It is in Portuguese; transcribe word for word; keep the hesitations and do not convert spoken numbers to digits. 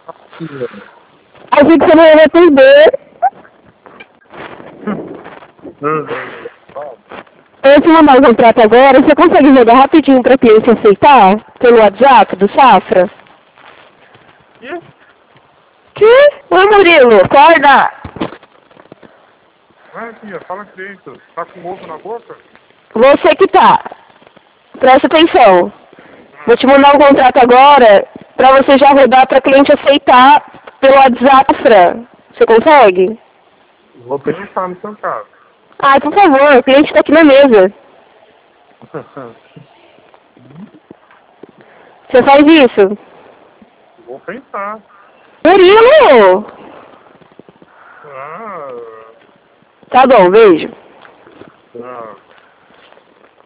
Assim que você não vai atender. Eu te mandar o contrato agora, você consegue jogar rapidinho pra cliente aceitar? Pelo WhatsApp do Safra? Que? Que? Ô Murilo, acorda! Vai, filha, fala direito. Tá com ovo na boca? Você que tá. Presta atenção. Vou te mandar um contrato agora pra você já rodar pra cliente aceitar pelo WhatsApp, Fran. Você consegue? Vou pensar no seu caso. Ai, por favor, o cliente tá aqui na mesa. Você faz isso? Vou pensar. Murilo! Ah, Tá bom, beijo. ah.